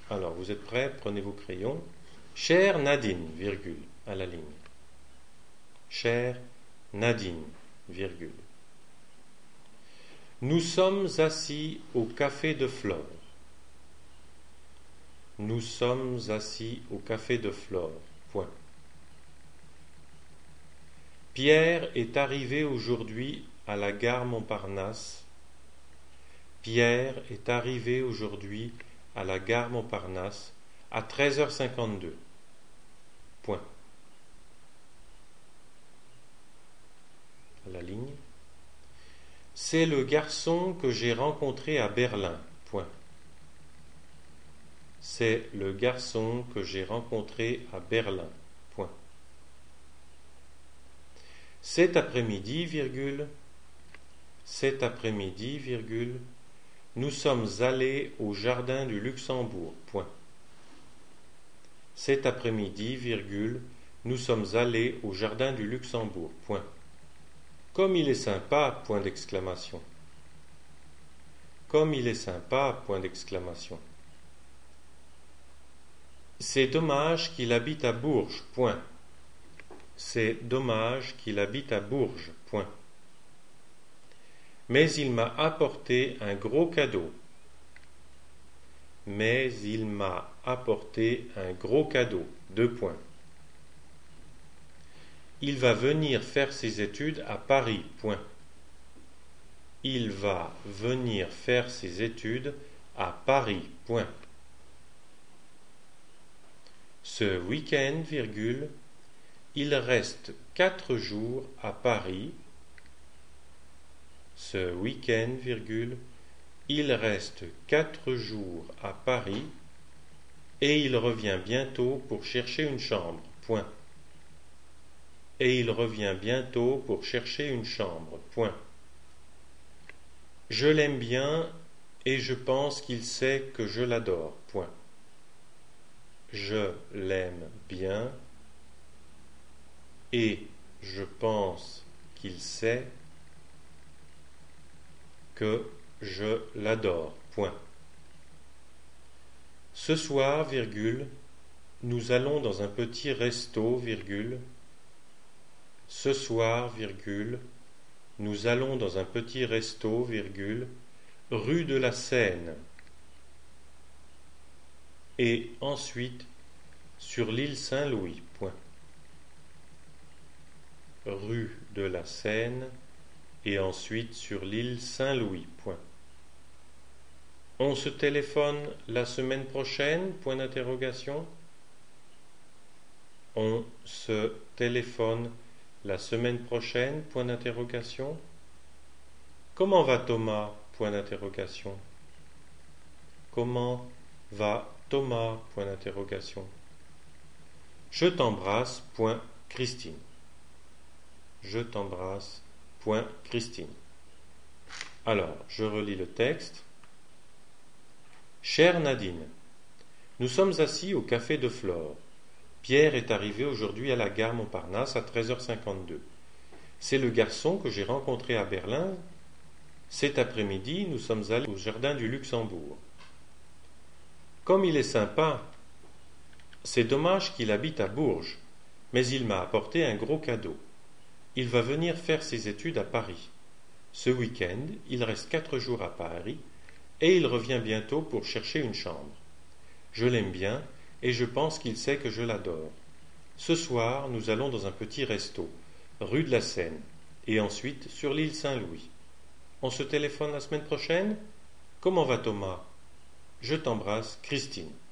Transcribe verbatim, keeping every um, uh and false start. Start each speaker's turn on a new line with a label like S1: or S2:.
S1: Alors, vous êtes prêts? Prenez vos crayons. Chère Nadine, virgule, à la ligne. Chère Nadine, virgule. Nous sommes assis au café de Flore. Nous sommes assis au café de Flore. Point. Pierre est arrivé aujourd'hui à la gare Montparnasse. Pierre est arrivé aujourd'hui à la gare Montparnasse à treize heures cinquante-deux. Point. À la ligne. C'est le garçon que j'ai rencontré à Berlin. Point. C'est le garçon que j'ai rencontré à Berlin. Point. Cet après-midi, virgule, cet après-midi, virgule, nous sommes allés au jardin du Luxembourg. Point. Cet après-midi, virgule, nous sommes allés au jardin du Luxembourg. Point. Comme il est sympa, point d'exclamation. Comme il est sympa, point d'exclamation. C'est dommage qu'il habite à Bourges, point. C'est dommage qu'il habite à Bourges, point. Mais il m'a apporté un gros cadeau. Mais il m'a apporté un gros cadeau, deux points. Il va venir faire ses études à Paris, point. Il va venir faire ses études à Paris, point. Ce week-end, virgule, il reste quatre jours à Paris. Ce week-end, virgule, il reste quatre jours à Paris et il revient bientôt pour chercher une chambre, point. Et il revient bientôt pour chercher une chambre, point. Je l'aime bien et je pense qu'il sait que je l'adore, point. Je l'aime bien et je pense qu'il sait que je l'adore, point. Ce soir, virgule, nous allons dans un petit resto, virgule. Ce soir, virgule, nous allons dans un petit resto, virgule, rue de la Seine. Et ensuite, sur l'île Saint-Louis, point. Rue de la Seine, et ensuite sur l'île Saint-Louis, point. On se téléphone la semaine prochaine, point d'interrogation. On se téléphone la semaine prochaine, point d'interrogation. Comment va Thomas, point d'interrogation. Comment va Thomas, point d'interrogation. Je t'embrasse, point Christine. Je t'embrasse, point Christine. Alors, je relis le texte. Chère Nadine, nous sommes assis au café de Flore. Pierre est arrivé aujourd'hui à la gare Montparnasse à treize heures cinquante-deux. C'est le garçon que j'ai rencontré à Berlin. Cet après-midi, nous sommes allés au jardin du Luxembourg. Comme il est sympa, c'est dommage qu'il habite à Bourges, mais il m'a apporté un gros cadeau. Il va venir faire ses études à Paris. Ce week-end, il reste quatre jours à Paris et il revient bientôt pour chercher une chambre. Je l'aime bien et je pense qu'il sait que je l'adore. Ce soir, nous allons dans un petit resto, rue de la Seine, et ensuite sur l'île Saint-Louis. On se téléphone la semaine prochaine? Comment va Thomas? Je t'embrasse, Christine.